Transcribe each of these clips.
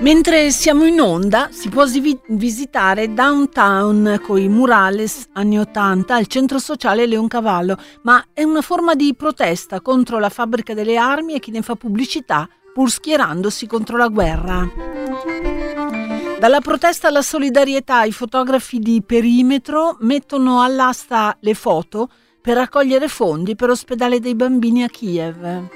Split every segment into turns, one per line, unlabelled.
Mentre siamo in onda si può visitare Downtown con i murales anni 80 al centro sociale Leoncavallo, ma è una forma di protesta contro la fabbrica delle armi e chi ne fa pubblicità pur schierandosi contro la guerra. Dalla protesta alla solidarietà, i fotografi di Perimetro mettono all'asta le foto per raccogliere fondi per l'ospedale dei bambini a Kiev.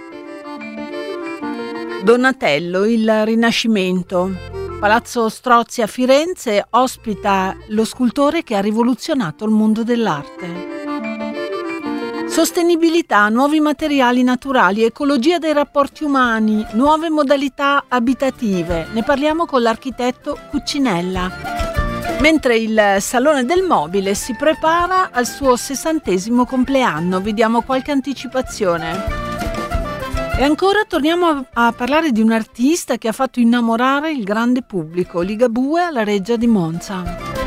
Donatello, il Rinascimento. Palazzo Strozzi a Firenze ospita lo scultore che ha rivoluzionato il mondo dell'arte. Sostenibilità, nuovi materiali naturali, ecologia dei rapporti umani, nuove modalità abitative. Ne parliamo con l'architetto Cucinella. Mentre il Salone del Mobile si prepara al suo 60° compleanno, vediamo qualche anticipazione. E ancora torniamo a parlare di un artista che ha fatto innamorare il grande pubblico, Ligabue alla Reggia di Monza.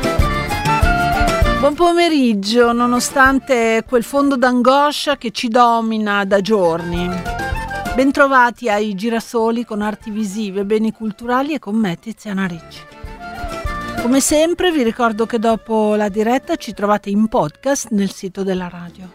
Buon pomeriggio, nonostante quel fondo d'angoscia che ci domina da giorni. Bentrovati ai Girasoli con arti visive, beni culturali e con me Tiziana Ricci. Come sempre vi ricordo che dopo la diretta ci trovate in podcast nel sito della radio.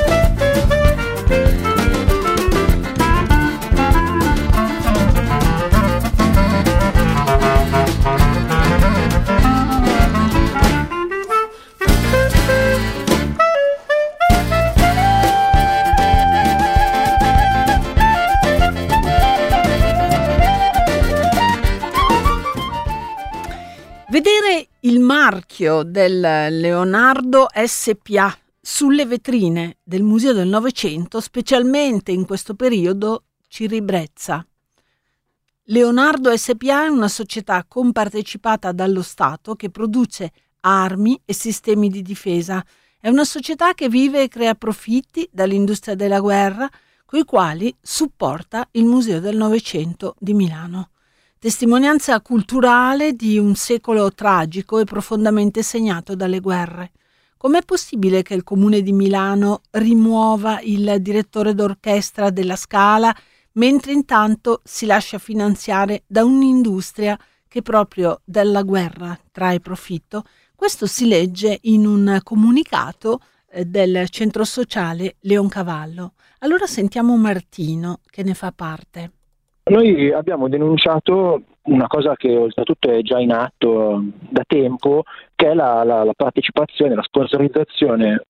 Vedere il marchio del Leonardo SpA sulle vetrine del Museo del Novecento, specialmente in questo periodo, ci ribrezza. Leonardo SpA è una società compartecipata dallo Stato che produce armi e sistemi di difesa. È una società che vive e crea profitti dall'industria della guerra, coi quali supporta il Museo del Novecento di Milano. Testimonianza culturale di un secolo tragico e profondamente segnato dalle guerre. Com'è possibile che il Comune di Milano rimuova il direttore d'orchestra della Scala, mentre intanto si lascia finanziare da un'industria che proprio dalla guerra trae profitto? Questo si legge in un comunicato del centro sociale Leoncavallo. Allora sentiamo Martino che ne fa parte.
Noi abbiamo denunciato una cosa che oltretutto è già in atto da tempo, che è la partecipazione, la sponsorizzazione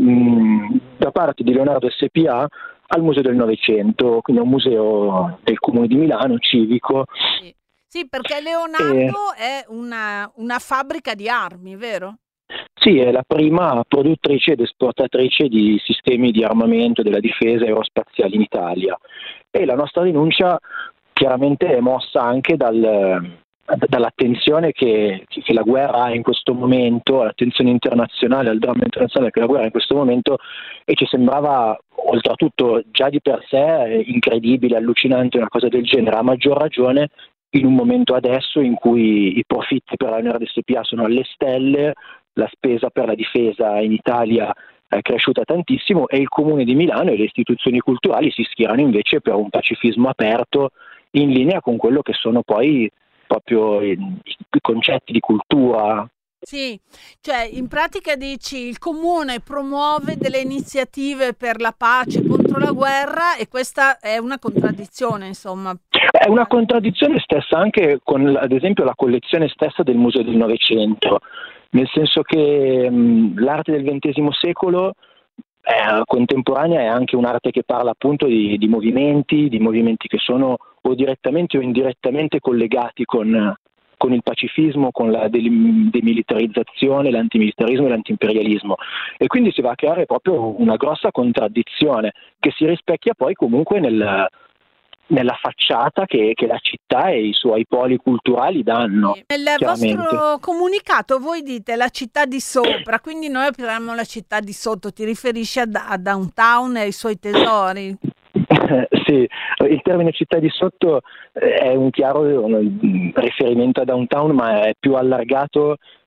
da parte di Leonardo SpA al Museo del Novecento, quindi un museo del Comune di Milano, civico.
Sì, perché Leonardo è una fabbrica di armi, vero?
Sì, è la prima produttrice ed esportatrice di sistemi di armamento della difesa aerospaziale in Italia. E la nostra denuncia chiaramente è mossa anche dall'attenzione che la guerra ha in questo momento, l'attenzione internazionale, al dramma internazionale che la guerra ha in questo momento, e ci sembrava oltretutto già di per sé incredibile, allucinante una cosa del genere, a maggior ragione in un momento adesso in cui i profitti per la Leonardo SpA sono alle stelle, la spesa per la difesa in Italia è cresciuta tantissimo e il Comune di Milano e le istituzioni culturali si schierano invece per un pacifismo aperto in linea con quello che sono poi proprio i concetti di cultura.
Sì, cioè in pratica dici il Comune promuove delle iniziative per la pace contro la guerra e questa è una contraddizione, insomma.
È una contraddizione stessa anche con ad esempio la collezione stessa del Museo del Novecento, nel senso che l'arte del XX secolo contemporanea è anche un'arte che parla appunto di movimenti che sono o direttamente o indirettamente collegati con il pacifismo, con la demilitarizzazione, l'antimilitarismo e l'antiimperialismo, e quindi si va a creare proprio una grossa contraddizione che si rispecchia poi comunque nella facciata che la città e i suoi poli culturali danno.
Nel vostro comunicato voi dite la città di sopra, quindi noi apriamo la città di sotto, ti riferisci a Downtown e ai suoi tesori?
Sì, il termine città di sotto è un chiaro riferimento a Downtown, ma è più allargato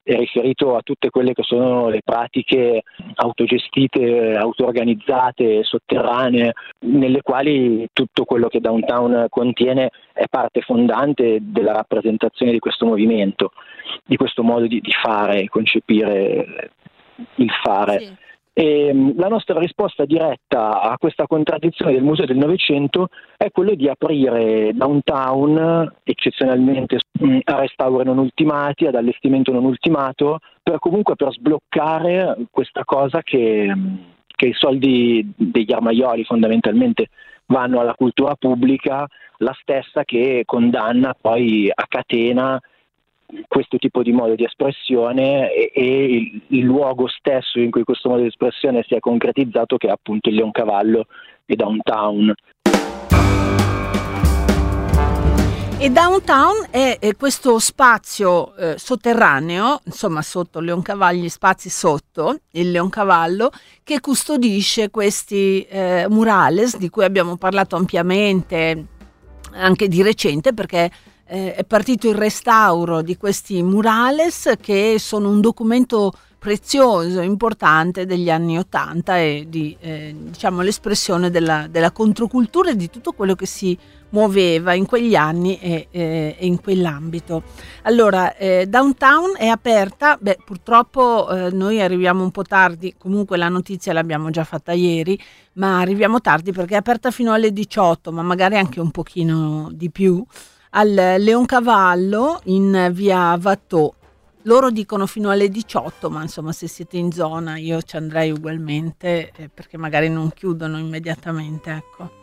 è riferito a tutte quelle che sono le pratiche autogestite, auto-organizzate, sotterranee, nelle quali tutto quello che Downtown contiene è parte fondante della rappresentazione di questo movimento, di questo modo di fare, concepire il fare.
Sì.
E la nostra risposta diretta a questa contraddizione del Museo del Novecento è quello di aprire Downtown, eccezionalmente a restauro non ultimati, ad allestimento non ultimato, per sbloccare questa cosa che i soldi degli armaioli fondamentalmente vanno alla cultura pubblica, la stessa che condanna poi a catena questo tipo di modo di espressione e il luogo stesso in cui questo modo di espressione si è concretizzato, che è appunto il Leoncavallo e Downtown.
E Downtown è questo spazio sotterraneo, insomma sotto Leoncavallo, spazi sotto il Leoncavallo, che custodisce questi murales di cui abbiamo parlato ampiamente anche di recente, perché è partito il restauro di questi murales, che sono un documento prezioso, importante degli anni '80 e di diciamo l'espressione della controcultura e di tutto quello che si muoveva in quegli anni e in quell'ambito. Allora, Downtown è aperta, purtroppo noi arriviamo un po' tardi, comunque la notizia l'abbiamo già fatta ieri, ma arriviamo tardi perché è aperta fino alle 18, ma magari anche un pochino di più, al Leoncavallo in via Watteau. Loro dicono fino alle 18, ma insomma se siete in zona io ci andrei ugualmente, perché magari non chiudono immediatamente, ecco.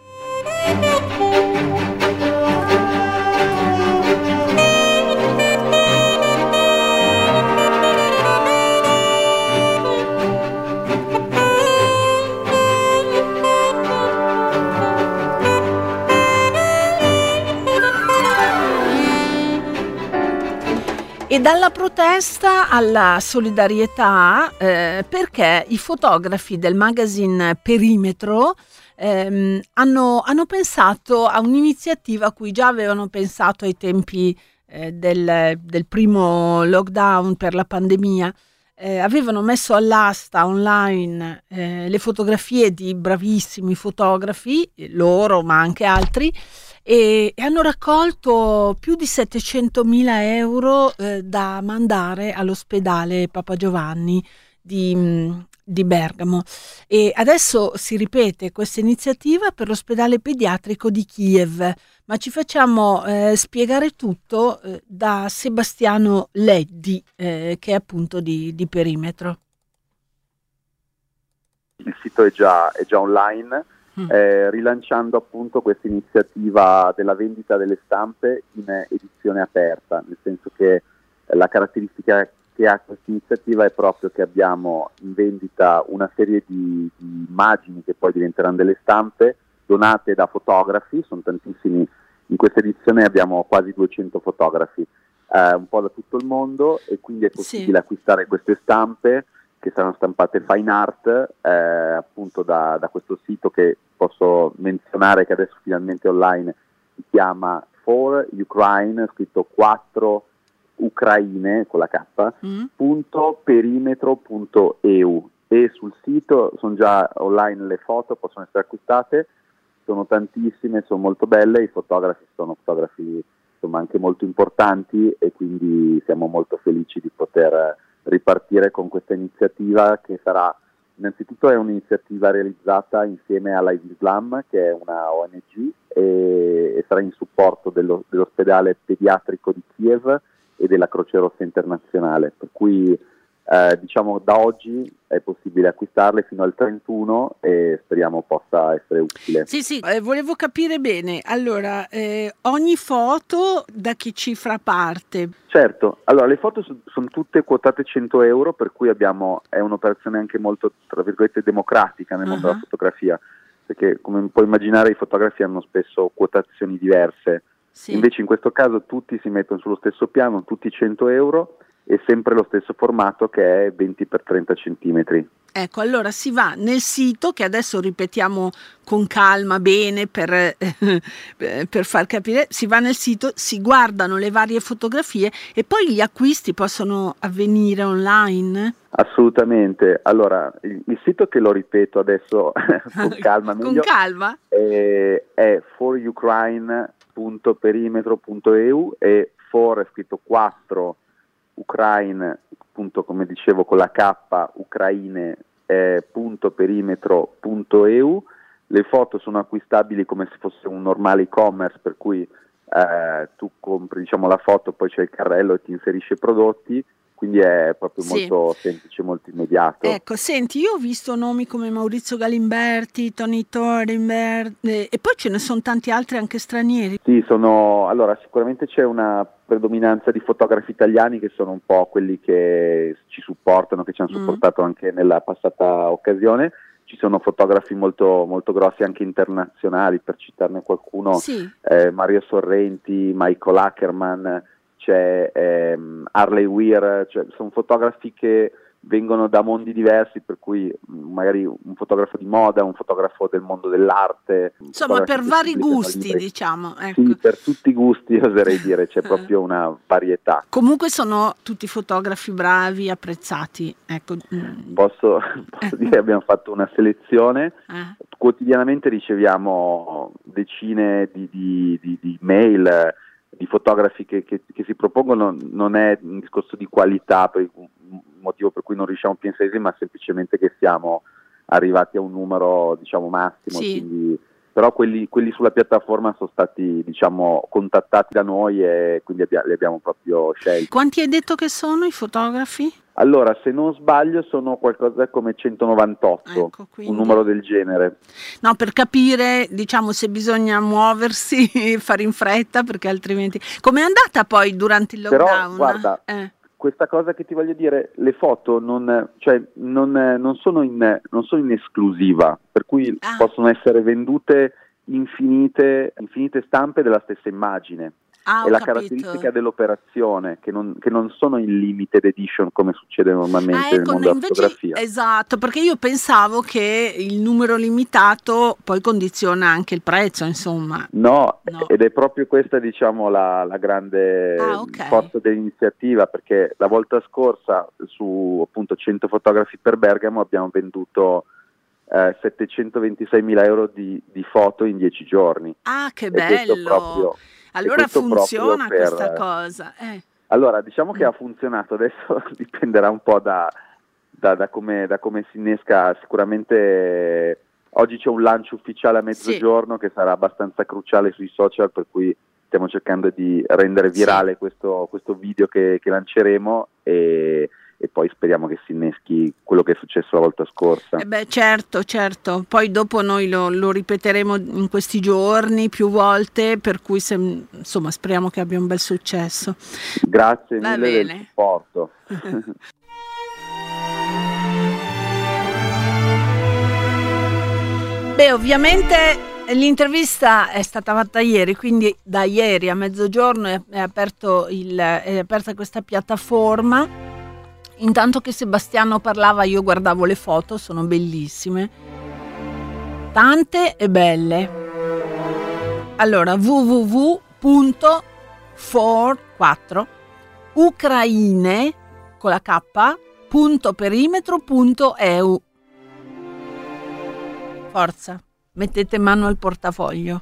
E dalla protesta alla solidarietà, perché i fotografi del magazine Perimetro hanno pensato a un'iniziativa a cui già avevano pensato ai tempi del primo lockdown per la pandemia. Avevano messo all'asta online le fotografie di bravissimi fotografi, loro ma anche altri, e hanno raccolto più di 700.000 euro da mandare all'ospedale Papa Giovanni di Bergamo. E adesso si ripete questa iniziativa per l'ospedale pediatrico di Kiev, ma ci facciamo spiegare tutto da Sebastiano Leddi, che è appunto di Perimetro.
Il sito è già online. Rilanciando appunto questa iniziativa della vendita delle stampe in edizione aperta, nel senso che la caratteristica che ha questa iniziativa è proprio che abbiamo in vendita una serie di immagini che poi diventeranno delle stampe donate da fotografi, sono tantissimi, in questa edizione abbiamo quasi 200 fotografi, un po' da tutto il mondo, e quindi è possibile acquistare queste stampe che saranno stampate fine art, appunto da questo sito che posso menzionare, che adesso finalmente online si chiama For Ukraine, scritto 4 Ucraine con la K, .perimetro.eu, e sul sito sono già online le foto, possono essere acquistate, sono tantissime, sono molto belle, i fotografi sono fotografi insomma anche molto importanti, e quindi siamo molto felici di poter ripartire con questa iniziativa, che sarà innanzitutto è un'iniziativa realizzata insieme alla Islam, che è una ONG, e sarà in supporto dell'ospedale pediatrico di Kiev e della Croce Rossa Internazionale, per cui diciamo da oggi è possibile acquistarle fino al 31 e speriamo possa essere utile.
Sì, volevo capire bene, allora ogni foto da che cifra parte?
Certo, allora le foto sono tutte quotate 100 euro, per cui è un'operazione anche molto, tra virgolette, democratica nel mondo della fotografia, perché come puoi immaginare i fotografi hanno spesso quotazioni diverse, invece in questo caso tutti si mettono sullo stesso piano, tutti 100 euro, e sempre lo stesso formato che è 20x30 centimetri.
Ecco, allora si va nel sito, che adesso ripetiamo con calma, bene, per far capire, si va nel sito, si guardano le varie fotografie e poi gli acquisti possono avvenire online?
Assolutamente. Allora, il sito, che lo ripeto adesso con calma, meglio,
con calma,
è forukraine.perimetro.eu, e for è scritto 4, Ukraine, appunto, come dicevo con la K, Ucraine.perimetro.eu. Le foto sono acquistabili come se fosse un normale e-commerce, per cui tu compri, diciamo, la foto, poi c'è il carrello e ti inserisce i prodotti, quindi è proprio molto semplice, molto immediato.
Ecco, senti, io ho visto nomi come Maurizio Galimberti, Tony Thorimbert, e poi ce ne sono tanti altri anche stranieri.
Sì, allora sicuramente c'è una predominanza di fotografi italiani, che sono un po' quelli che ci supportano, che ci hanno supportato anche nella passata occasione. Ci sono fotografi molto, molto grossi anche internazionali, per citarne qualcuno, Mario Sorrenti, Michael Ackerman, c'è Harley Weir, cioè sono fotografi che vengono da mondi diversi, per cui magari un fotografo di moda, un fotografo del mondo dell'arte.
Insomma, per vari gusti, diciamo. Ecco.
Sì, per tutti i gusti, oserei dire, c'è proprio una varietà.
Comunque sono tutti fotografi bravi, apprezzati. Ecco.
Posso dire, abbiamo fatto una selezione. Quotidianamente riceviamo decine di mail di fotografi che si propongono. Non è un discorso di qualità, un motivo per cui non riusciamo più a inserirli, ma semplicemente che siamo arrivati a un numero, diciamo, massimo. Quindi, però quelli sulla piattaforma sono stati, diciamo, contattati da noi, e quindi li abbiamo proprio scelti.
Quanti hai detto che sono i fotografi?
Allora, se non sbaglio sono qualcosa come 198, ecco, un numero del genere.
No, per capire, diciamo, se bisogna muoversi, fare in fretta, perché altrimenti... Com'è andata poi durante il lockdown?
Però, guarda, questa cosa che ti voglio dire, le foto non sono in esclusiva, per cui possono essere vendute infinite stampe della stessa immagine. È la caratteristica dell'operazione, che non sono in limited edition come succede normalmente nel mondo della fotografia.
Esatto, perché io pensavo che il numero limitato poi condiziona anche il prezzo, insomma.
No. Ed è proprio questa, diciamo, la grande forza dell'iniziativa, perché la volta scorsa su appunto 100 fotografi per Bergamo abbiamo venduto 726.000 euro di foto in 10 giorni.
Ah, che bello! Allora funziona questa cosa.
Allora, diciamo che ha funzionato, adesso dipenderà un po' da come si innesca. Sicuramente oggi c'è un lancio ufficiale a mezzogiorno che sarà abbastanza cruciale sui social, per cui stiamo cercando di rendere virale questo video che lanceremo, e poi speriamo che si inneschi quello che è successo la volta scorsa.
Certo, poi dopo noi lo ripeteremo in questi giorni più volte, per cui insomma speriamo che abbia un bel successo.
Grazie mille del supporto.
Ovviamente l'intervista è stata fatta ieri, quindi da ieri a mezzogiorno è aperta questa piattaforma. Intanto che Sebastiano parlava, io guardavo le foto, sono bellissime, tante e belle. Allora, www.ucraine con la K.perimetro.eu. Forza, mettete mano al portafoglio.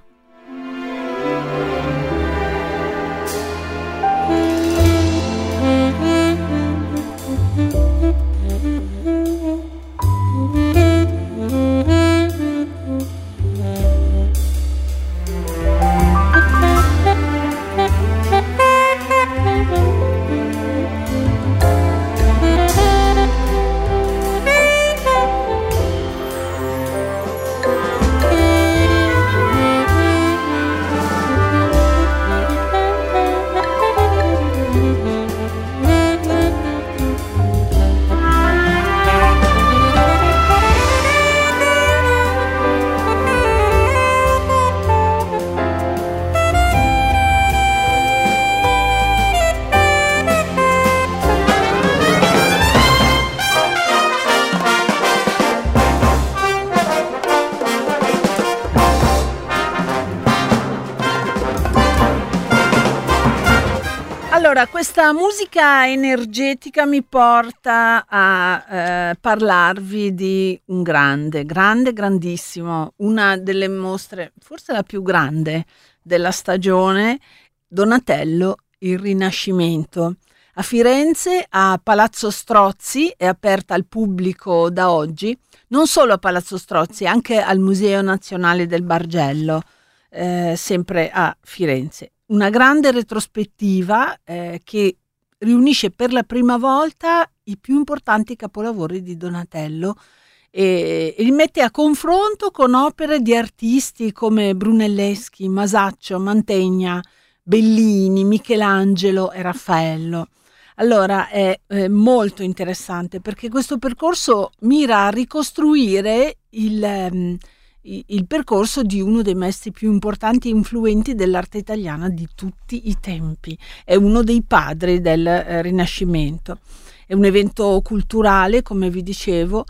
Allora, questa musica energetica mi porta a parlarvi di un grandissimo, una delle mostre, forse la più grande della stagione, Donatello, il Rinascimento. A Firenze, a Palazzo Strozzi, è aperta al pubblico da oggi, non solo a Palazzo Strozzi, anche al Museo Nazionale del Bargello, sempre a Firenze. Una grande retrospettiva che riunisce per la prima volta i più importanti capolavori di Donatello e li mette a confronto con opere di artisti come Brunelleschi, Masaccio, Mantegna, Bellini, Michelangelo e Raffaello. Allora è molto interessante perché questo percorso mira a ricostruire il percorso di uno dei maestri più importanti e influenti dell'arte italiana di tutti i tempi. È uno dei padri del Rinascimento. È un evento culturale, come vi dicevo,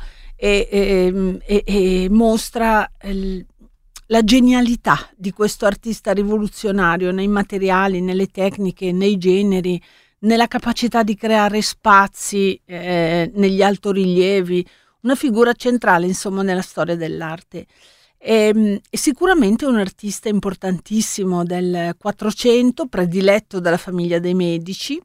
e mostra la genialità di questo artista rivoluzionario nei materiali, nelle tecniche, nei generi, nella capacità di creare spazi negli altorilievi, una figura centrale, insomma, nella storia dell'arte. È sicuramente un artista importantissimo del Quattrocento, prediletto dalla famiglia dei Medici,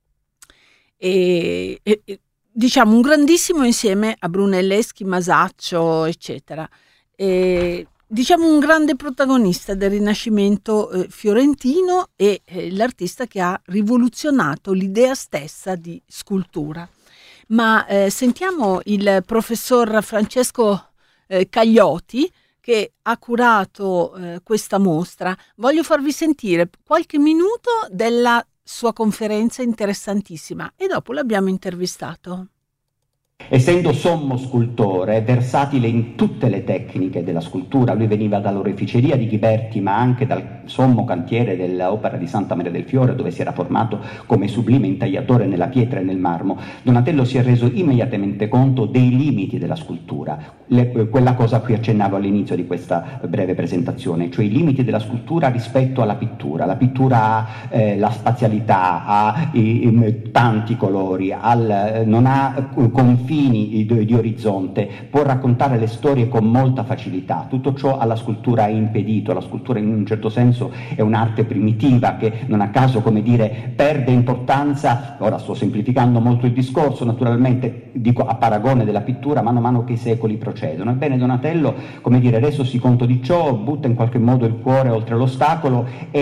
e diciamo un grandissimo insieme a Brunelleschi, Masaccio, eccetera. Diciamo un grande protagonista del Rinascimento fiorentino e l'artista che ha rivoluzionato l'idea stessa di scultura. Ma sentiamo il professor Francesco Caglioti, che ha curato questa mostra. Voglio farvi sentire qualche minuto della sua conferenza interessantissima e dopo l'abbiamo intervistato.
Essendo sommo scultore, versatile in tutte le tecniche della scultura, lui veniva dall'oreficeria di Ghiberti ma anche dal sommo cantiere dell'Opera di Santa Maria del Fiore, dove si era formato come sublime intagliatore nella pietra e nel marmo. Donatello si è reso immediatamente conto dei limiti della scultura, quella cosa a cui accennavo all'inizio di questa breve presentazione, cioè i limiti della scultura rispetto alla pittura. La pittura ha la spazialità, ha tanti colori, non ha confini di orizzonte, può raccontare le storie con molta facilità. Tutto ciò alla scultura è impedito. La scultura in un certo senso è un'arte primitiva che non a caso, come dire, perde importanza. Ora sto semplificando molto il discorso, naturalmente dico a paragone della pittura mano a mano che i secoli procedono. Ebbene Donatello, come dire, resosi conto di ciò, butta in qualche modo il cuore oltre l'ostacolo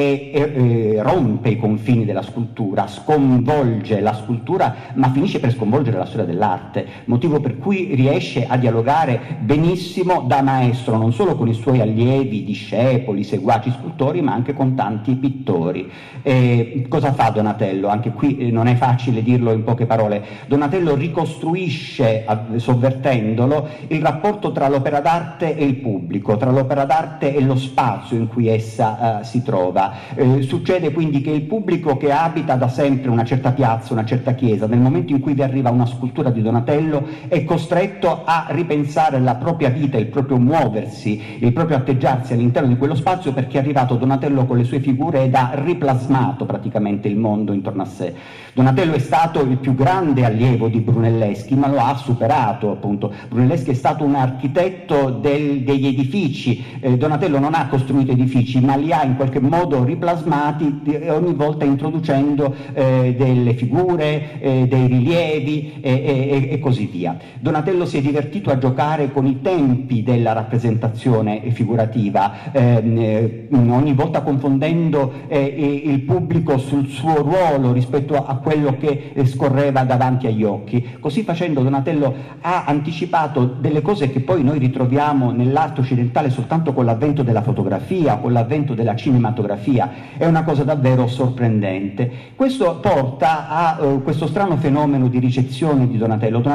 e rompe i confini della scultura, sconvolge la scultura, ma finisce per sconvolgere la storia dell'arte, motivo per cui riesce a dialogare benissimo da maestro non solo con i suoi allievi, discepoli, seguaci scultori, ma anche con tanti pittori. Cosa fa Donatello? Anche qui non è facile dirlo in poche parole. Donatello ricostruisce, sovvertendolo, il rapporto tra l'opera d'arte e il pubblico, tra l'opera d'arte e lo spazio in cui essa si trova. Succede quindi che il pubblico, che abita da sempre una certa piazza, una certa chiesa, nel momento in cui vi arriva una scultura di Donatello è costretto a ripensare la propria vita, il proprio muoversi, il proprio atteggiarsi all'interno di quello spazio, perché è arrivato Donatello con le sue figure ed ha riplasmato praticamente il mondo intorno a sé. Donatello è stato il più grande allievo di Brunelleschi, ma lo ha superato, appunto. Brunelleschi è stato un architetto degli edifici. Donatello non ha costruito edifici, ma li ha in qualche modo riplasmati, ogni volta introducendo delle figure, dei rilievi e così via. Donatello si è divertito a giocare con i tempi della rappresentazione figurativa, ogni volta confondendo il pubblico sul suo ruolo rispetto a quello che scorreva davanti agli occhi. Così facendo Donatello ha anticipato delle cose che poi noi ritroviamo nell'arte occidentale soltanto con l'avvento della fotografia, con l'avvento della cinematografia. È una cosa davvero sorprendente. Questo porta a questo strano fenomeno di ricezione di Donatello.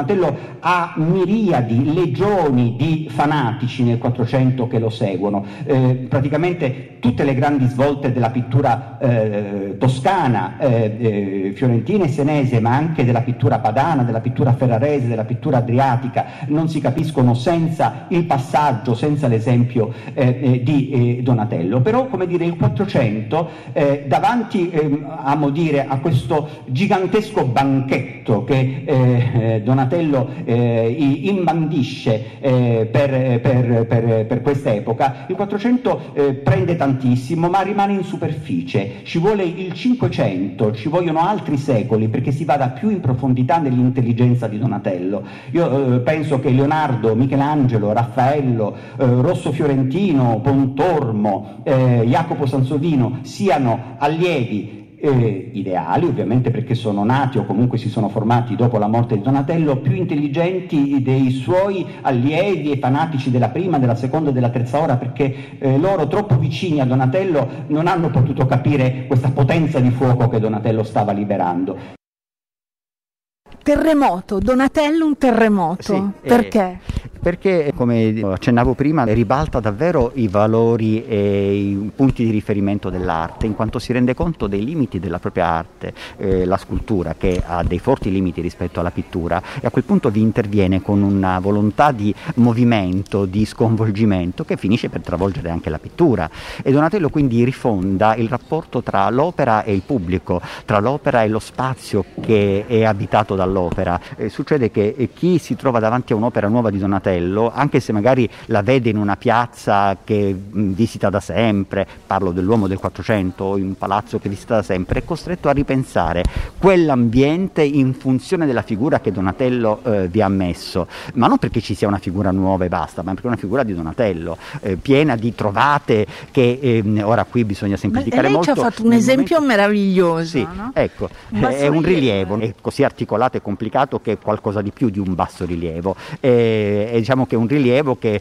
Donatello ha miriadi, legioni di fanatici nel 400 che lo seguono. Praticamente tutte le grandi svolte della pittura toscana, fiorentina e senese, ma anche della pittura padana, della pittura ferrarese, della pittura adriatica, non si capiscono senza il passaggio, senza l'esempio di Donatello. Però, come dire, il 400 davanti a questo gigantesco banchetto che Donatello imbandisce per questa epoca, il 400 prende tantissimo, ma rimane in superficie. Ci vuole il 500, ci vogliono altri secoli perché si vada più in profondità nell'intelligenza di Donatello. Io penso che Leonardo, Michelangelo, Raffaello, Rosso Fiorentino, Pontormo, Jacopo Sansovino siano allievi ideali, ovviamente, perché sono nati o comunque si sono formati dopo la morte di Donatello, più intelligenti dei suoi allievi e fanatici della prima, della seconda e della terza ora, perché loro, troppo vicini a Donatello, non hanno potuto capire questa potenza di fuoco che Donatello stava liberando.
Terremoto, Donatello un terremoto,
sì,
perché?
Perché, come accennavo prima, ribalta davvero i valori e i punti di riferimento dell'arte, in quanto si rende conto dei limiti della propria arte, la scultura, che ha dei forti limiti rispetto alla pittura, e a quel punto vi interviene con una volontà di movimento, di sconvolgimento, che finisce per travolgere anche la pittura. E Donatello quindi rifonda il rapporto tra l'opera e il pubblico, tra l'opera e lo spazio che è abitato dall'opera. Succede che chi si trova davanti a un'opera nuova di Donatello, anche se magari la vede in una piazza che visita da sempre, parlo dell'uomo del 400, in un palazzo che visita da sempre, è costretto a ripensare quell'ambiente in funzione della figura che Donatello vi ha messo, ma non perché ci sia una figura nuova e basta, ma perché è una figura di Donatello, piena di trovate che ora qui bisogna semplificare molto.
Lei ci ha fatto un esempio meraviglioso.
Sì,
no?
ecco, è un rilievo, è così articolato e complicato che è qualcosa di più di un basso rilievo. Diciamo che è un rilievo che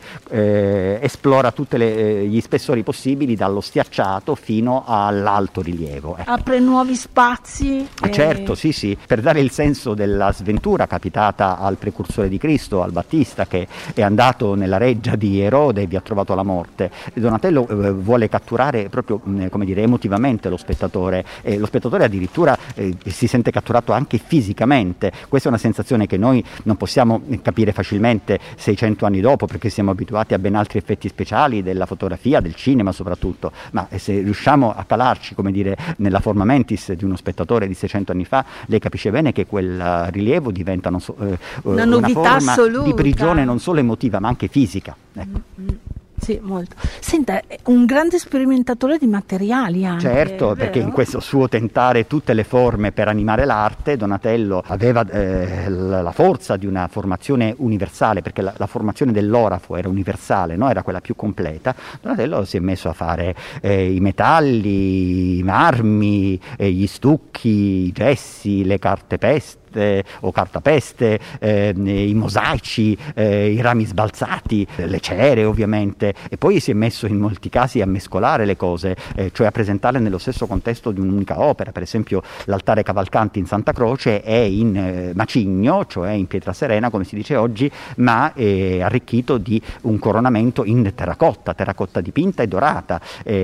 esplora tutti gli spessori possibili, dallo schiacciato fino all'alto rilievo. Ecco.
Apre nuovi spazi.
Certo, sì, per dare il senso della sventura capitata al precursore di Cristo, al Battista, che è andato nella reggia di Erode e vi ha trovato la morte. Donatello vuole catturare proprio, come dire, emotivamente lo spettatore, e lo spettatore addirittura si sente catturato anche fisicamente. Questa è una sensazione che noi non possiamo capire facilmente 600 anni dopo, perché siamo abituati a ben altri effetti speciali della fotografia, del cinema soprattutto, ma se riusciamo a calarci, come dire, nella forma mentis di uno spettatore di 600 anni fa, lei capisce bene che quel rilievo diventa
una novità
forma
assoluta
di prigione non solo emotiva ma anche fisica. Ecco.
Sì, molto. Senta, è un grande sperimentatore di materiali anche.
Certo, perché in questo suo tentare tutte le forme per animare l'arte, Donatello aveva la forza di una formazione universale, perché la formazione dell'orafo era universale, no? Era quella più completa. Donatello si è messo a fare i metalli, i marmi, gli stucchi, i gessi, le carte peste o cartapeste, i mosaici, i rami sbalzati, le cere ovviamente, e poi si è messo in molti casi a mescolare le cose, cioè a presentarle nello stesso contesto di un'unica opera. Per esempio l'altare Cavalcanti in Santa Croce è in macigno, cioè in pietra serena come si dice oggi, ma è arricchito di un coronamento in terracotta dipinta e dorata,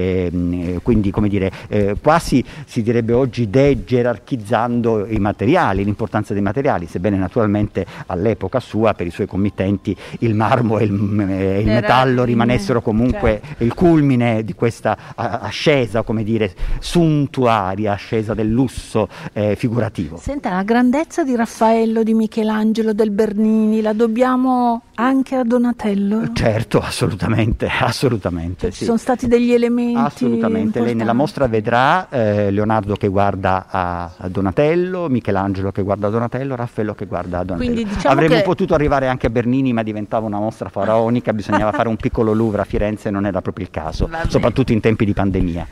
quindi, come dire, quasi si direbbe oggi degerarchizzando i materiali, l'importanza dei materiali, sebbene naturalmente all'epoca sua, per i suoi committenti, il marmo e il metallo rimanessero comunque il culmine di questa ascesa, come dire, suntuaria, ascesa del lusso figurativo.
Senta, la grandezza di Raffaello, di Michelangelo, del Bernini, la dobbiamo anche a Donatello?
Certo, assolutamente,
Cioè,
sì.
Ci sono stati degli elementi
assolutamente.
importanti.
Lei nella mostra vedrà Leonardo che guarda a Donatello, Michelangelo che guarda a Donatello, Raffaello che guarda a Donatello.
Quindi, diciamo
avremmo
che
potuto arrivare anche a Bernini, ma diventava una mostra faraonica, bisognava fare un piccolo Louvre a Firenze, non era proprio il caso, soprattutto in tempi di pandemia.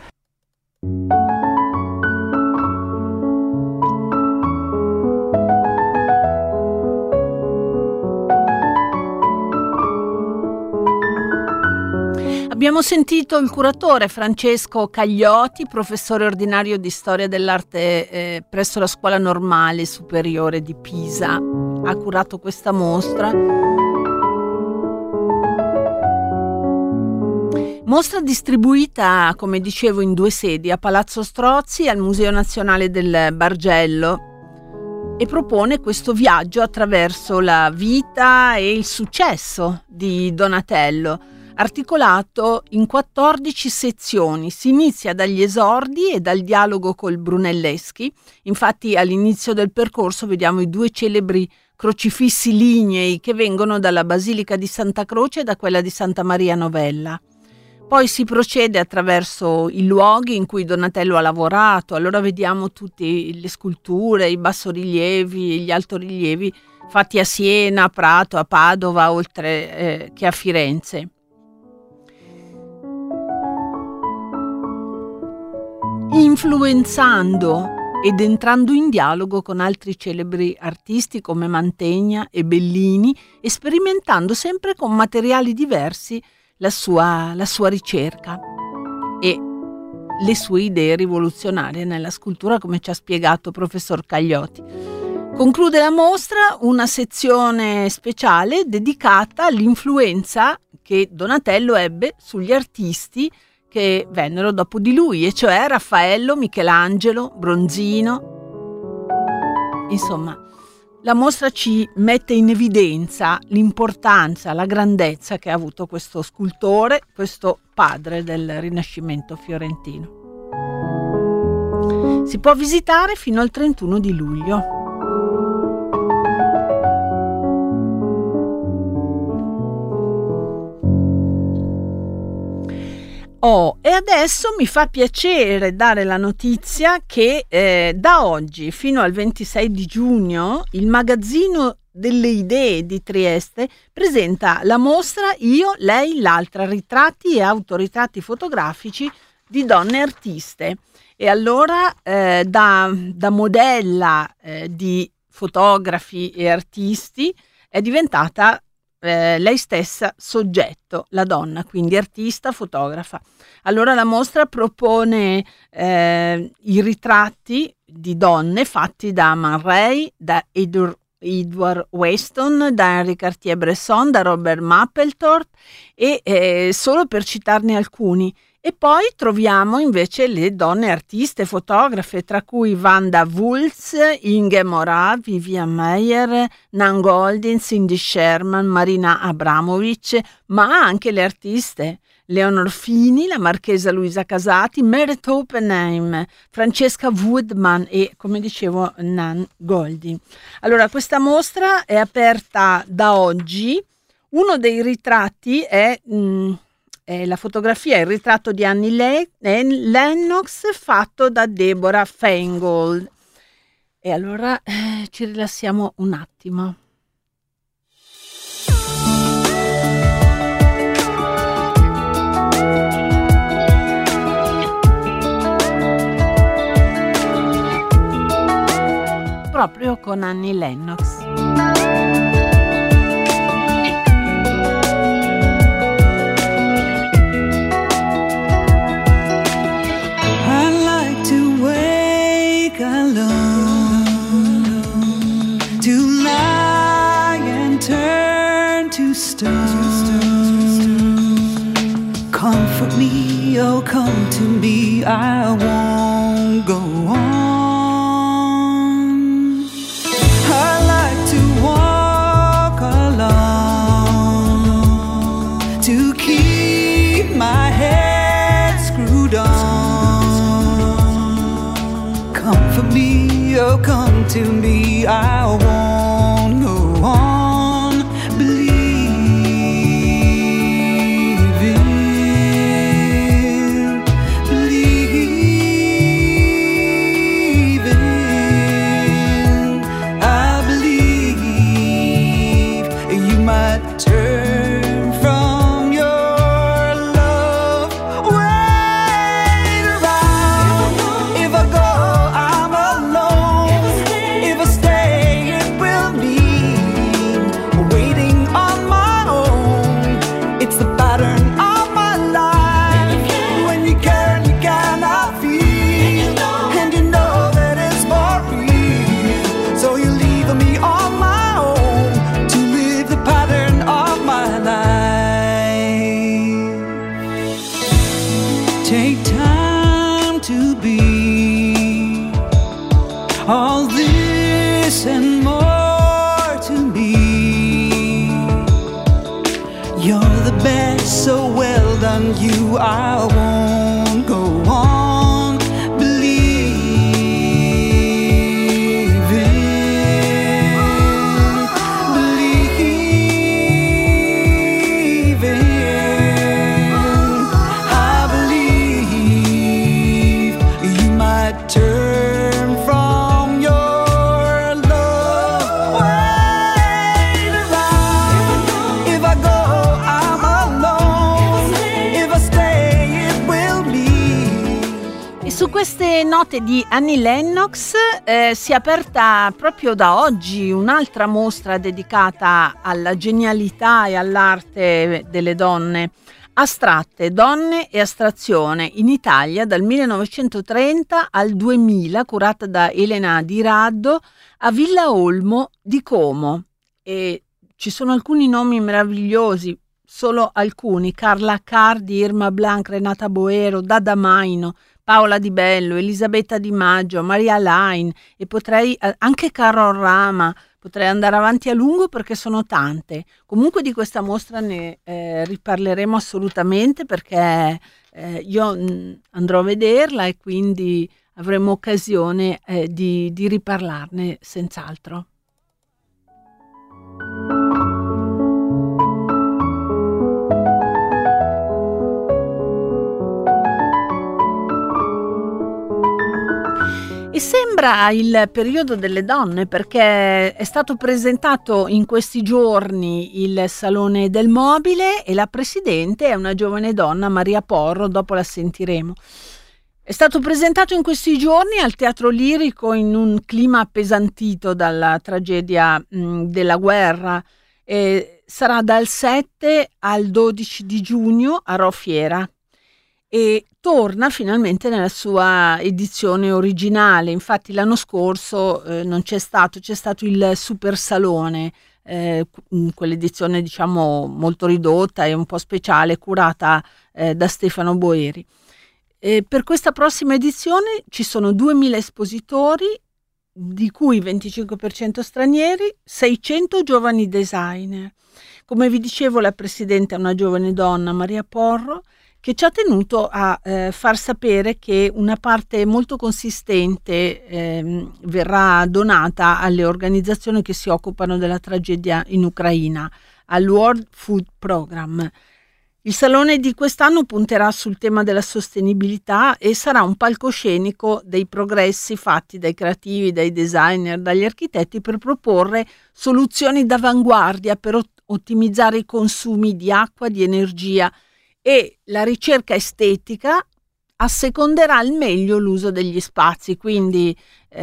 Abbiamo sentito il curatore Francesco Cagliotti, professore ordinario di storia dell'arte presso la Scuola Normale Superiore di Pisa. ha curato questa mostra. Mostra distribuita, come dicevo, in 2 sedi, a Palazzo Strozzi e al Museo Nazionale del Bargello, e propone questo viaggio attraverso la vita e il successo di Donatello, articolato in 14 sezioni. Si inizia dagli esordi e dal dialogo col Brunelleschi. Infatti all'inizio del percorso vediamo i 2 celebri crocifissi lignei che vengono dalla Basilica di Santa Croce e da quella di Santa Maria Novella. Poi si procede attraverso i luoghi in cui Donatello ha lavorato. Allora vediamo tutte le sculture, i bassorilievi, gli altorilievi fatti a Siena, a Prato, a Padova, oltre che a Firenze. Influenzando ed entrando in dialogo con altri celebri artisti come Mantegna e Bellini, e sperimentando sempre con materiali diversi la sua ricerca e le sue idee rivoluzionarie nella scultura, come ci ha spiegato il professor Cagliotti. Conclude la mostra una sezione speciale dedicata all'influenza che Donatello ebbe sugli artisti che vennero dopo di lui, e cioè Raffaello, Michelangelo, Bronzino. Insomma, la mostra ci mette in evidenza l'importanza, la grandezza che ha avuto questo scultore, questo padre del Rinascimento fiorentino. Si può visitare fino al 31 di luglio. E adesso mi fa piacere dare la notizia che da oggi fino al 26 di giugno il Magazzino delle Idee di Trieste presenta la mostra Io, Lei, L'Altra, ritratti e autoritratti fotografici di donne artiste. E allora da modella di fotografi e artisti è diventata lei stessa soggetto, la donna, quindi artista, fotografa. Allora la mostra propone i ritratti di donne fatti da Man Ray, da Edward Weston, da Henri Cartier-Bresson, da Robert Mapplethorpe, e solo per citarne alcuni. E poi troviamo invece le donne artiste, fotografe, tra cui Wanda Wultz, Inge Morat, Vivian Maier, Nan Goldin, Cindy Sherman, Marina Abramovic, ma anche le artiste Leonor Fini, la marchesa Luisa Casati, Merit Oppenheim, Francesca Woodman e, come dicevo, Nan Goldin. Allora, questa mostra è aperta da oggi. Uno dei ritratti è la fotografia, il ritratto di Annie Lennox fatto da Deborah Feingold. E allora ci rilassiamo un attimo. Proprio con Annie Lennox.
Comfort me, oh come to me, I won't go on. I like to walk alone, to keep my head screwed on. Comfort me, oh come to me, I won't go on. If I go, I'm alone. If I stay, you, I won't go on turn from your love. Wait around. If I go, I'm alone. If I stay, it will be.
E su queste note di Annie Lennox si è aperta proprio da oggi un'altra mostra dedicata alla genialità e all'arte delle donne. Astratte, donne e astrazione in Italia dal 1930 al 2000, curata da Elena Di Raddo a Villa Olmo di Como. E ci sono alcuni nomi meravigliosi, solo alcuni: Carla Cardi, Irma Blanc, Renata Boero, Dada Maino, Paola Di Bello, Elisabetta Di Maggio, Maria Lain, e potrei anche Carol Rama. Potrei andare avanti a lungo perché sono tante. Comunque di questa mostra ne riparleremo assolutamente, perché io andrò a vederla e quindi avremo occasione di riparlarne senz'altro. E sembra il periodo delle donne, perché è stato presentato in questi giorni il Salone del Mobile e la presidente è una giovane donna, Maria Porro, dopo la sentiremo. È stato presentato in questi giorni al Teatro Lirico in un clima appesantito dalla tragedia della guerra. Sarà dal 7 al 12 di giugno a Rho Fiera e torna finalmente nella sua edizione originale. Infatti l'anno scorso non c'è stato il Super Salone, quell'edizione diciamo molto ridotta e un po' speciale, curata da Stefano Boeri. Per questa prossima edizione ci sono 2000 espositori, di cui 25% stranieri, 600 giovani designer. Come vi dicevo, la presidente è una giovane donna, Maria Porro, che ci ha tenuto a far sapere che una parte molto consistente verrà donata alle organizzazioni che si occupano della tragedia in Ucraina, al World Food Program. Il salone di quest'anno punterà sul tema della sostenibilità e sarà un palcoscenico dei progressi fatti dai creativi, dai designer, dagli architetti per proporre soluzioni d'avanguardia per ottimizzare i consumi di acqua, di energia, e la ricerca estetica asseconderà al meglio l'uso degli spazi, quindi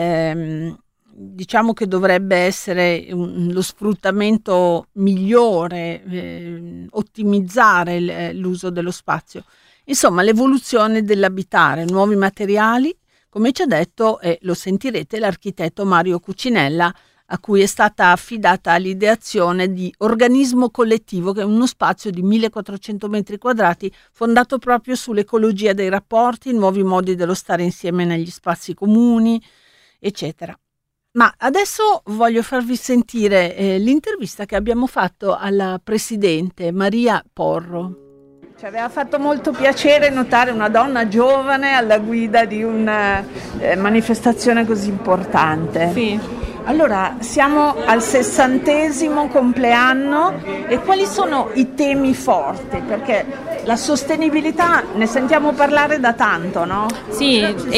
diciamo che dovrebbe essere lo sfruttamento migliore, ottimizzare l'uso dello spazio. Insomma, l'evoluzione dell'abitare, nuovi materiali, come ci ha detto, e lo sentirete, l'architetto Mario Cucinella, a cui è stata affidata l'ideazione di Organismo Collettivo, che è uno spazio di 1400 metri quadrati fondato proprio sull'ecologia dei rapporti, nuovi modi dello stare insieme negli spazi comuni, eccetera. Ma adesso voglio farvi sentire l'intervista che abbiamo fatto alla presidente Maria Porro. Ci aveva fatto molto piacere notare una donna giovane alla guida di una manifestazione così importante.
Sì.
Allora, siamo al 60° compleanno e quali sono i temi forti? Perché la sostenibilità ne sentiamo parlare da tanto, no?
Sì,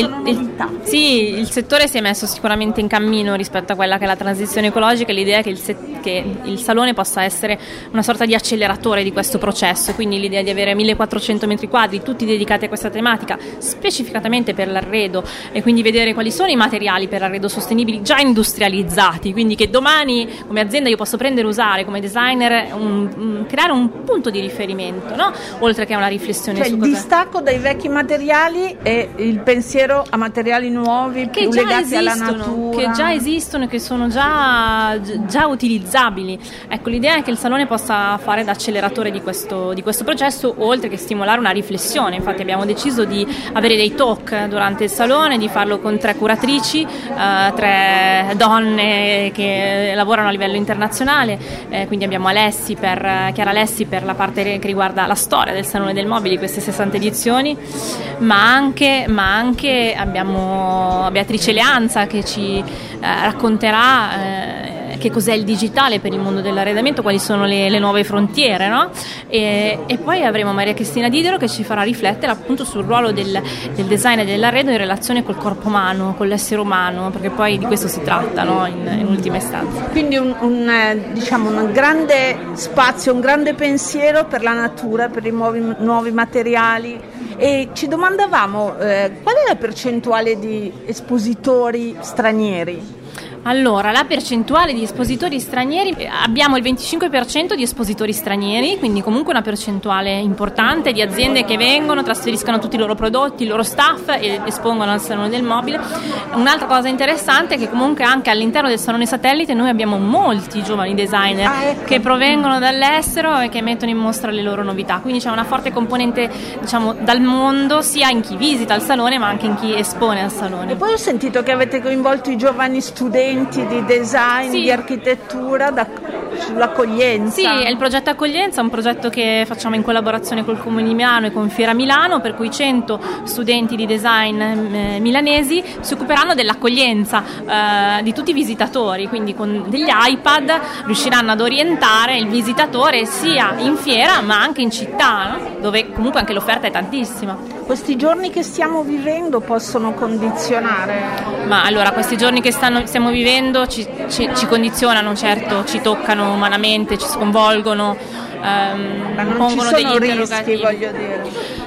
il
settore si è messo sicuramente in cammino rispetto a quella che è la transizione ecologica, e l'idea è che il salone possa essere una sorta di acceleratore di questo processo, quindi l'idea di avere 1400 metri quadri tutti dedicati a questa tematica, specificatamente per l'arredo, e quindi vedere quali sono i materiali per l'arredo sostenibili già industrializzati, quindi che domani come azienda io posso prendere e usare come designer, creare un punto di riferimento, no? Oltre che una riflessione,
cioè
su
il
cosa...
distacco dai vecchi materiali e il pensiero a materiali nuovi
che
più legati alla natura,
che già esistono, che sono già utilizzabili. Ecco, l'idea è che il salone possa fare da acceleratore di questo processo, oltre che stimolare una riflessione. Infatti abbiamo deciso di avere dei talk durante il salone, di farlo con 3 curatrici, 3 donne donne che lavorano a livello internazionale, quindi abbiamo Chiara Alessi per la parte che riguarda la storia del Salone del Mobile, queste 60 edizioni, ma anche abbiamo Beatrice Leanza che ci racconterà che cos'è il digitale per il mondo dell'arredamento, quali sono le nuove frontiere, no? E poi avremo Maria Cristina Didero che ci farà riflettere appunto sul ruolo del design e dell'arredo in relazione col corpo umano, con l'essere umano, perché poi di questo si tratta, no? in ultima istanza.
Quindi un grande spazio, un grande pensiero per la natura, per i nuovi materiali. E ci domandavamo qual è la percentuale di espositori stranieri?
Allora, la percentuale di espositori stranieri, abbiamo il 25% di espositori stranieri, quindi comunque una percentuale importante di aziende che vengono, trasferiscono tutti i loro prodotti, il loro staff e espongono al Salone del Mobile. Un'altra cosa interessante è che comunque anche all'interno del Salone Satellite noi abbiamo molti giovani designer che provengono dall'estero e che mettono in mostra le loro novità, quindi c'è una forte componente dal mondo sia in chi visita il Salone ma anche in chi espone al Salone.
E poi ho sentito che avete coinvolto i giovani studenti di design, di architettura sull'accoglienza.
Sì, è il progetto Accoglienza, un progetto che facciamo in collaborazione col Comune di Milano e con Fiera Milano, per cui 100 studenti di design milanesi si occuperanno dell'accoglienza di tutti i visitatori, quindi con degli iPad riusciranno ad orientare il visitatore sia in fiera ma anche in città, no? Dove comunque anche l'offerta è tantissima.
Questi giorni che stiamo vivendo possono condizionare?
Ma allora, questi giorni che stiamo vivendo ci condizionano, certo, ci toccano umanamente, ci sconvolgono,
ma non
pongono
ci sono
degli
rischi, voglio dire.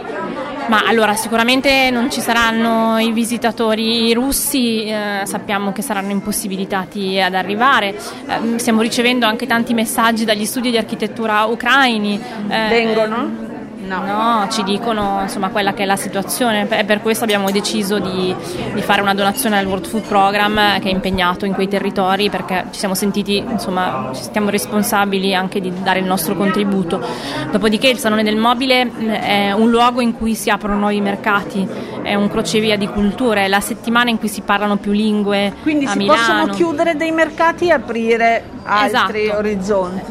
Ma allora, sicuramente non ci saranno i visitatori russi, sappiamo che saranno impossibilitati ad arrivare, stiamo ricevendo anche tanti messaggi dagli studi di architettura ucraini.
Vengono?
No, ci dicono insomma quella che è la situazione, per questo abbiamo deciso di fare una donazione al World Food Program che è impegnato in quei territori, perché ci siamo sentiti, insomma, ci stiamo responsabili anche di dare il nostro contributo. Dopodiché il Salone del Mobile è un luogo in cui si aprono nuovi mercati, è un crocevia di culture, è la settimana in cui si parlano più lingue.
Quindi
a
si
Milano.
Possono chiudere dei mercati e aprire altri orizzonti.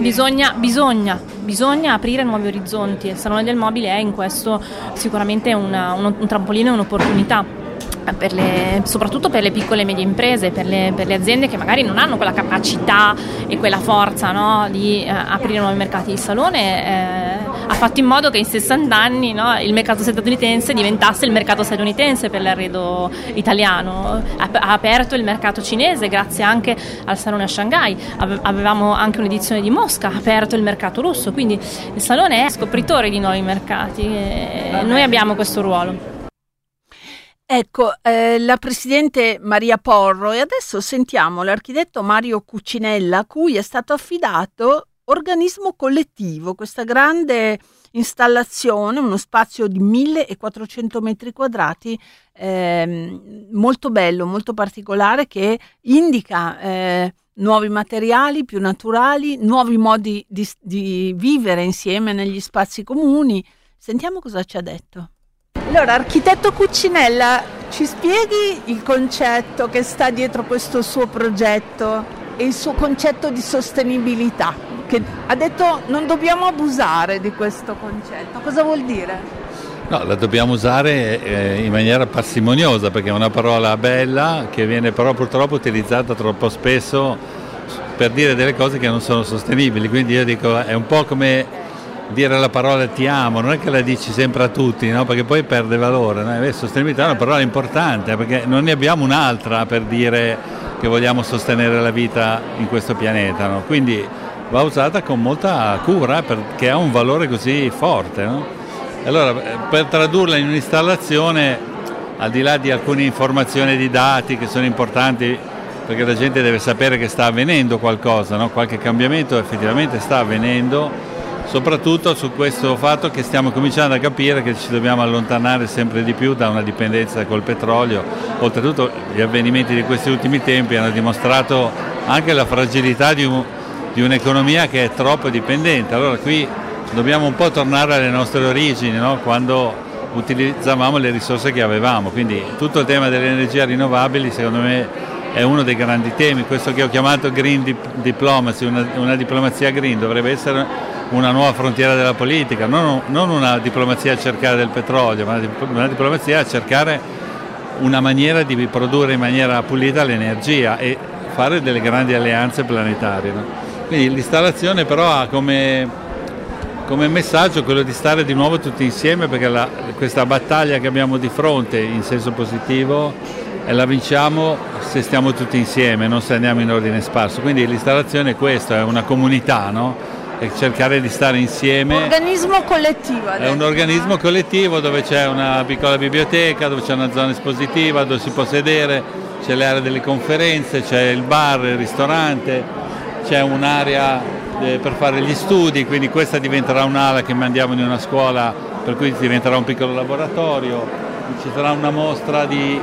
Bisogna aprire nuovi orizzonti. Il Salone del Mobile è in questo sicuramente un trampolino e un'opportunità, soprattutto per le piccole e medie imprese, per le aziende che magari non hanno quella capacità e quella forza, no, di aprire nuovi mercati. Il Salone ha fatto in modo che in 60 anni, no, il mercato statunitense diventasse il mercato statunitense per l'arredo italiano, ha aperto il mercato cinese grazie anche al Salone a Shanghai, avevamo anche un'edizione di Mosca, ha aperto il mercato russo, quindi il Salone è scopritore di nuovi mercati e noi abbiamo questo ruolo.
Ecco, la Presidente Maria Porro, e adesso sentiamo l'architetto Mario Cucinella, a cui è stato affidato Organismo Collettivo, questa grande installazione, uno spazio di 1400 metri quadrati, molto bello, molto particolare, che indica nuovi materiali più naturali, nuovi modi di vivere insieme negli spazi comuni. Sentiamo cosa ci ha detto. Allora, architetto Cucinella, ci spieghi il concetto che sta dietro questo suo progetto e il suo concetto di sostenibilità, che ha detto non dobbiamo abusare di questo concetto. Cosa vuol dire?
No, la dobbiamo usare in maniera parsimoniosa, perché è una parola bella che viene però purtroppo utilizzata troppo spesso per dire delle cose che non sono sostenibili, quindi io dico è un po' come dire la parola ti amo, non è che la dici sempre a tutti, no? Perché poi perde valore, no? Sostenibilità è una parola importante, perché non ne abbiamo un'altra per dire che vogliamo sostenere la vita in questo pianeta, no? Quindi va usata con molta cura perché ha un valore così forte, no? Allora, per tradurla in un'installazione, al di là di alcune informazioni di dati che sono importanti, perché la gente deve sapere che sta avvenendo qualcosa, no? Qualche cambiamento effettivamente sta avvenendo, soprattutto su questo fatto che stiamo cominciando a capire che ci dobbiamo allontanare sempre di più da una dipendenza col petrolio. Oltretutto gli avvenimenti di questi ultimi tempi hanno dimostrato anche la fragilità di un'economia che è troppo dipendente. Allora qui dobbiamo un po' tornare alle nostre origini, no? Quando utilizzavamo le risorse che avevamo, quindi tutto il tema delle energie rinnovabili secondo me è uno dei grandi temi, questo che ho chiamato green diplomacy, una diplomazia green dovrebbe essere una nuova frontiera della politica, non una diplomazia a cercare del petrolio, ma una diplomazia a cercare una maniera di produrre in maniera pulita l'energia e fare delle grandi alleanze planetarie, no? Quindi l'installazione però ha come messaggio quello di stare di nuovo tutti insieme, perché questa battaglia che abbiamo di fronte in senso positivo la vinciamo se stiamo tutti insieme, non se andiamo in ordine sparso. Quindi l'installazione è questo, è una comunità, no? E cercare di stare insieme.
Organismo collettivo.
È un organismo collettivo dove c'è una piccola biblioteca, dove c'è una zona espositiva, dove si può sedere, c'è l'area delle conferenze, c'è il bar, il ristorante, c'è un'area per fare gli studi, quindi questa diventerà un'ala che mandiamo in una scuola, per cui diventerà un piccolo laboratorio, ci sarà una mostra di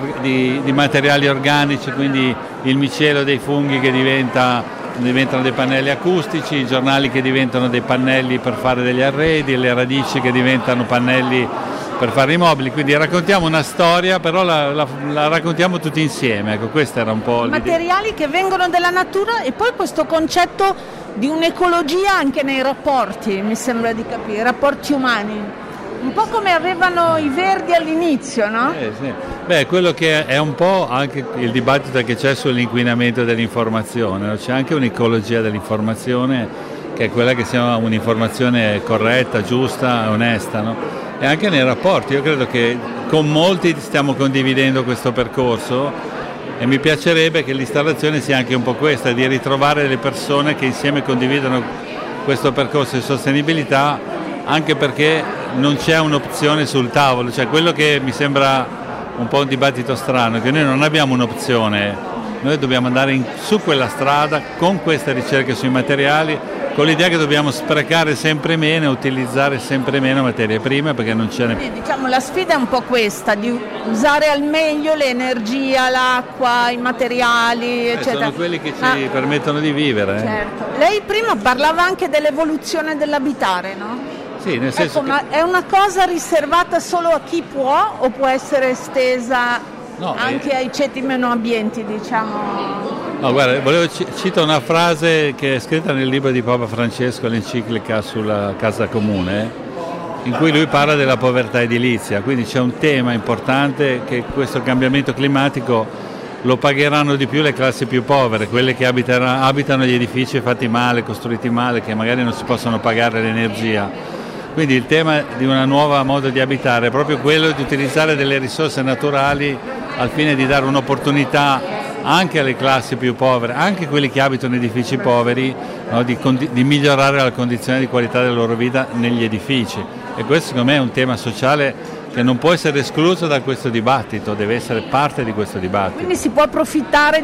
materiali organici, quindi il micelo dei funghi che diventano dei pannelli acustici, i giornali che diventano dei pannelli per fare degli arredi, le radici che diventano pannelli per fare i mobili, quindi raccontiamo una storia, però la raccontiamo tutti insieme, ecco, questa era un po' l'idea.
Materiali che vengono dalla natura e poi questo concetto di un'ecologia anche nei rapporti, mi sembra di capire, rapporti umani. Un po' come avevano i Verdi all'inizio, no?
Sì. Beh, quello che è un po' anche il dibattito che c'è sull'inquinamento dell'informazione, no? C'è anche un'ecologia dell'informazione che è quella che sia un'informazione corretta, giusta, onesta, no? E anche nei rapporti, io credo che con molti stiamo condividendo questo percorso e mi piacerebbe che l'installazione sia anche un po' questa, di ritrovare le persone che insieme condividono questo percorso di sostenibilità, anche perché non c'è un'opzione sul tavolo, cioè quello che mi sembra un po' un dibattito strano è che noi non abbiamo un'opzione, noi dobbiamo andare su quella strada con queste ricerche sui materiali, con l'idea che dobbiamo sprecare sempre meno e utilizzare sempre meno materie prime, perché non ce ne...
Quindi, diciamo, la sfida è un po' questa, di usare al meglio l'energia, l'acqua, i materiali, eccetera.
Sono quelli che ci permettono di vivere.
Certo. Lei prima parlava anche dell'evoluzione dell'abitare, no?
Sì, nel senso
ma è una cosa riservata solo a chi può o può essere estesa anche ai ceti meno abbienti, diciamo?
No, guarda, cito una frase che è scritta nel libro di Papa Francesco, l'enciclica sulla casa comune, in cui lui parla della povertà edilizia, quindi c'è un tema importante che questo cambiamento climatico lo pagheranno di più le classi più povere, quelle che abitano gli edifici fatti male, costruiti male, che magari non si possono pagare l'energia. Quindi il tema di una nuova modo di abitare è proprio quello di utilizzare delle risorse naturali al fine di dare un'opportunità anche alle classi più povere, anche quelli che abitano in edifici poveri, no, di migliorare la condizione di qualità della loro vita negli edifici. E questo secondo me è un tema sociale che non può essere escluso da questo dibattito, deve essere parte di questo dibattito.
Quindi si può approfittare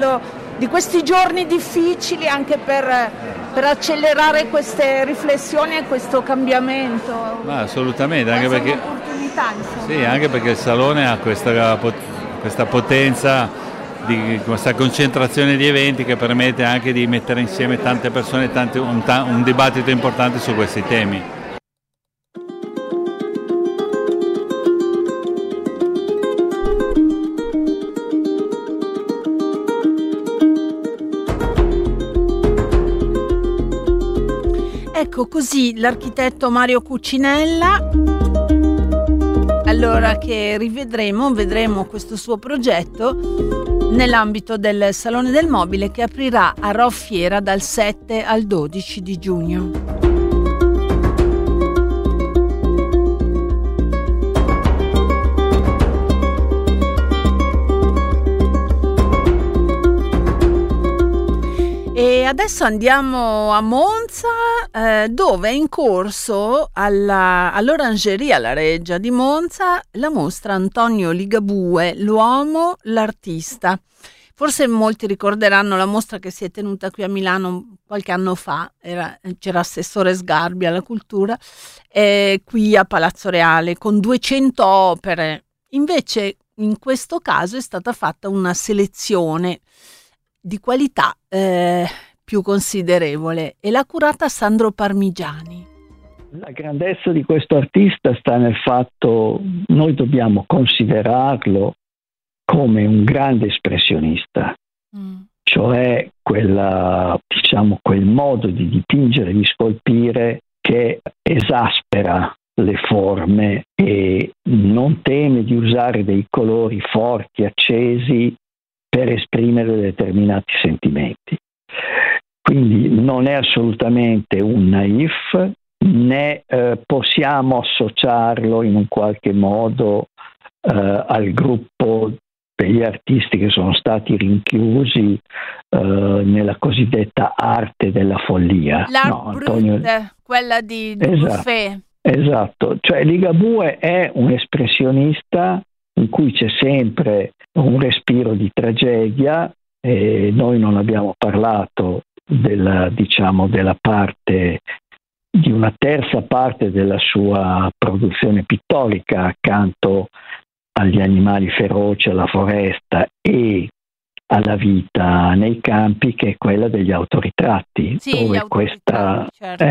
di questi giorni difficili anche per accelerare queste riflessioni e questo cambiamento.
Ma assolutamente, anche perché,
un'opportunità, insomma.
Sì, anche perché il Salone ha questa potenza, di questa concentrazione di eventi che permette anche di mettere insieme tante persone, un dibattito importante su questi temi.
Ecco, così l'architetto Mario Cucinella, allora che vedremo questo suo progetto nell'ambito del Salone del Mobile che aprirà a Rho Fiera dal 7 al 12 di giugno. E adesso andiamo a Monza, dove è in corso all'Orangeria La Reggia di Monza la mostra Antonio Ligabue, l'uomo, l'artista. Forse molti ricorderanno la mostra che si è tenuta qui a Milano qualche anno fa, c'era Assessore Sgarbi alla cultura, qui a Palazzo Reale, con 200 opere. Invece in questo caso è stata fatta una selezione di qualità più considerevole e l'ha curata Sandro Parmigiani.
La grandezza di questo artista sta nel fatto, noi dobbiamo considerarlo come un grande espressionista, cioè quel modo di dipingere, di scolpire che esaspera le forme e non teme di usare dei colori forti, accesi, per esprimere determinati sentimenti. Quindi non è assolutamente un naif, né possiamo associarlo in un qualche modo al gruppo degli artisti che sono stati rinchiusi nella cosiddetta arte della follia.
L'art brut, quella di Buffet.
Esatto, cioè Ligabue è un espressionista in cui c'è sempre un respiro di tragedia, e noi non abbiamo parlato della parte, di una terza parte della sua produzione pittorica accanto agli animali feroci, alla foresta e alla vita nei campi, che è quella degli autoritratti,
sì,
dove questa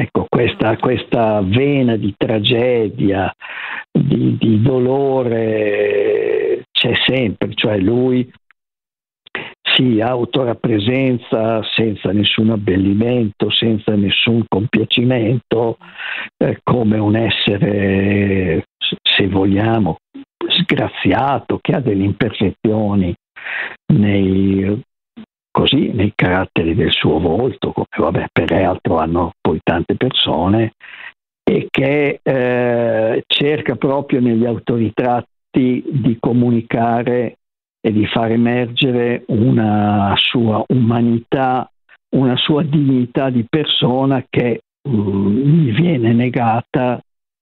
vena di tragedia, di dolore c'è sempre, cioè lui si autorappresenta senza nessun abbellimento, senza nessun compiacimento, come un essere, se vogliamo, sgraziato, che ha delle imperfezioni nei caratteri del suo volto, come peraltro hanno poi tante persone, e che cerca proprio negli autoritratti di comunicare e di far emergere una sua umanità, una sua dignità di persona che gli viene negata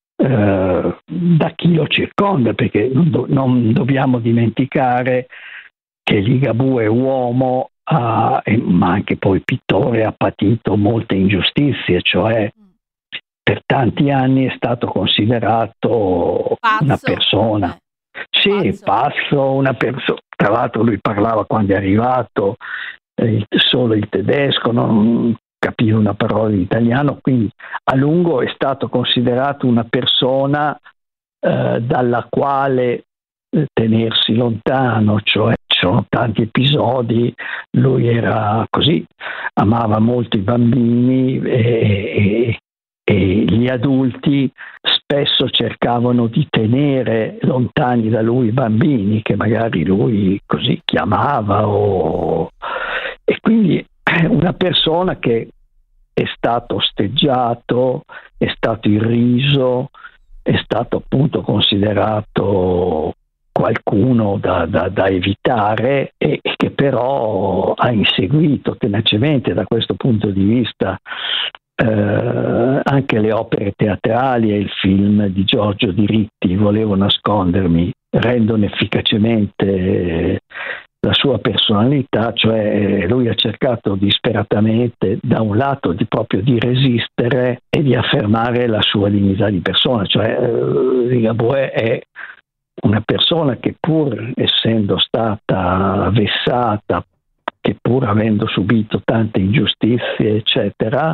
da chi lo circonda, perché non dobbiamo dimenticare che Ligabue uomo, ma anche poi pittore, ha patito molte ingiustizie, cioè per tanti anni è stato considerato
pazzo.
Una persona pazzo, una persona. Tra l'altro lui parlava, quando è arrivato, solo il tedesco, non capiva una parola di italiano, quindi a lungo è stato considerato una persona dalla quale tenersi lontano, cioè ci sono tanti episodi, lui era così, amava molto i bambini e gli adulti spesso cercavano di tenere lontani da lui i bambini che magari lui così chiamava, e quindi è una persona che è stato osteggiato, è stato irriso, è stato appunto considerato qualcuno da evitare, e che però ha inseguito tenacemente, da questo punto di vista, anche le opere teatrali e il film di Giorgio Diritti, Volevo nascondermi, rendono efficacemente la sua personalità, cioè lui ha cercato disperatamente da un lato proprio di resistere e di affermare la sua dignità di persona, cioè Ligabue è una persona che, pur essendo stata vessata, che pur avendo subito tante ingiustizie eccetera,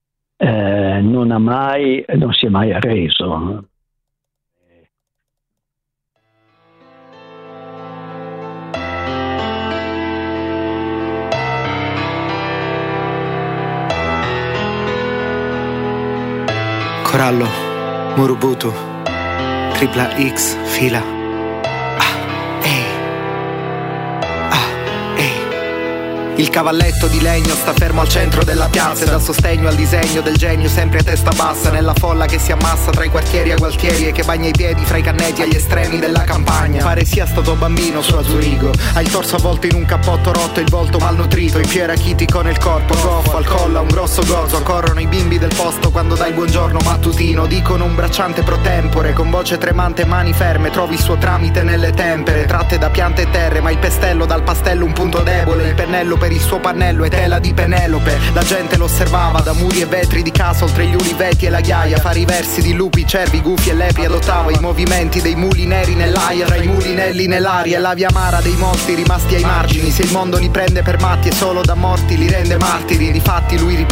non si è mai arreso.
Corallo, Murubutu, tripla X, fila. Il cavalletto di legno sta fermo al centro della piazza e dà sostegno al disegno del genio sempre a testa bassa, nella folla che si ammassa tra i quartieri a Gualtieri e che bagna i piedi fra i canneti agli estremi della campagna. Pare sia stato bambino su a Zurigo, ha il torso avvolto in un cappotto rotto e il volto malnutrito, i piedi rachitico nel corpo, goffo al collo, un grosso gozo. Corrono i bimbi del posto quando dai il buongiorno mattutino, dicono un bracciante pro tempore, con voce tremante e mani ferme, trovi il suo tramite nelle tempere, tratte da piante e terre, ma il pestello dal pastello un punto debole, il pennello per il suo pannello e tela di Penelope. La gente lo osservava da muri e vetri di casa, oltre gli uliveti e la ghiaia, fare i versi di lupi, cervi, gufi e lepri, adottava i movimenti dei muli neri nell'aia, tra i mulinelli nell'aria e la via amara dei morti rimasti ai margini. Se il mondo li prende per matti e solo da morti li rende martiri, difatti lui riparte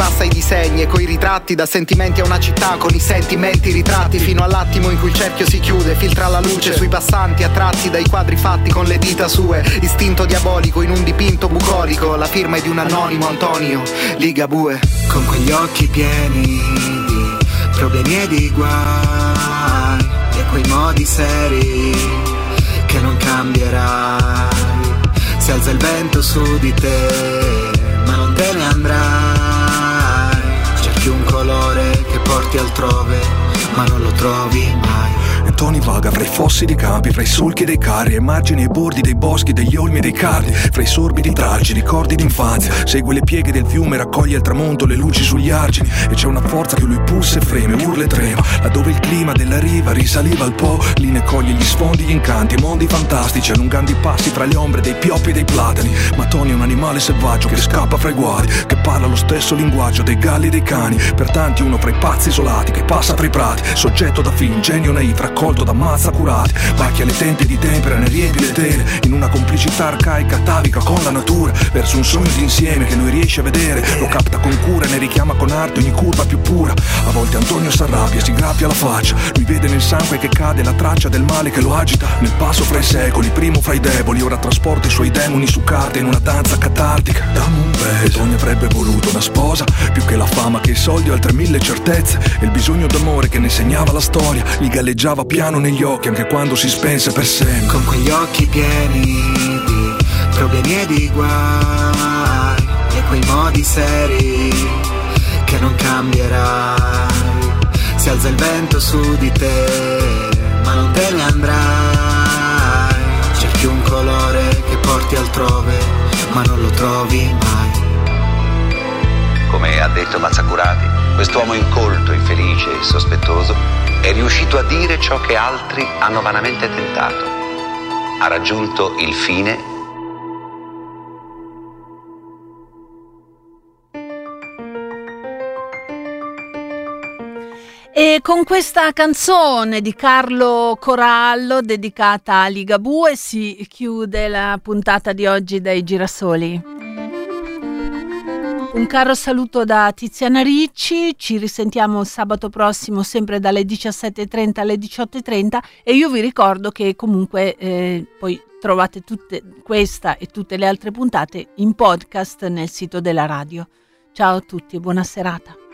passa i disegni e coi ritratti, da sentimenti a una città con i sentimenti ritratti, fino all'attimo in cui il cerchio si chiude, filtra la luce sui passanti attratti dai quadri fatti con le dita sue, istinto diabolico in un dipinto bucolico, la firma è di un anonimo Antonio Ligabue. Con quegli occhi pieni di problemi e di guai e quei modi seri che non cambierai, si alza il vento su di te ma non te ne andrai, cerchi un colore che porti altrove ma non lo trovi mai.
Toni vaga fra i fossi dei campi, fra i solchi dei carri, ai margini e bordi dei boschi, degli olmi e dei cardi, fra i sorbi di tralci, ricordi d'infanzia. Segue le pieghe del fiume, raccoglie al tramonto le luci sugli argini, e c'è una forza che lui pulsa e freme, urla e trema, laddove il clima della riva risaliva al po', lì ne coglie gli sfondi, gli incanti, mondi fantastici, allungando i passi fra le ombre dei pioppi e dei platani. Ma Toni è un animale selvaggio che scappa fra i guadi, che parla lo stesso linguaggio dei galli e dei cani, per tanti uno fra i pazzi isolati, che passa fra i prati, soggetto da film, genio naif, raccolto da mazza curati, macchia le tente di tempera, ne riempie le tele, in una complicità arcaica atavica con la natura, verso un sogno d'insieme che lui riesce a vedere, lo capta con cura e ne richiama con arte ogni curva più pura. A volte Antonio s'arrabbia, si graffia la faccia, lui vede nel sangue che cade la traccia del male che lo agita, nel passo fra i secoli, primo fra i deboli, ora trasporta i suoi demoni su carte in una danza catartica. Dammi un beso, Toni avrebbe voluto una sposa, più che la fama che i soldi, altre mille certezze, e il bisogno d'amore che ne segnava la storia, gli galleggiava piano negli occhi anche quando si spense per sempre.
Con quegli occhi pieni di problemi e di guai e quei modi seri che non cambierai, si alza il vento su di te ma non te ne andrai, cerchi un colore che porti altrove ma non lo trovi mai.
Come ha detto Mazzacurati, quest'uomo incolto, infelice e sospettoso è riuscito a dire ciò che altri hanno vanamente tentato. Ha raggiunto il fine.
E con questa canzone di Carlo Corallo dedicata a Ligabue si chiude la puntata di oggi dei Girasoli. Un caro saluto da Tiziana Ricci, ci risentiamo sabato prossimo sempre dalle 17.30 alle 18.30 e io vi ricordo che comunque poi trovate tutte questa e tutte le altre puntate in podcast nel sito della radio. Ciao a tutti e buona serata.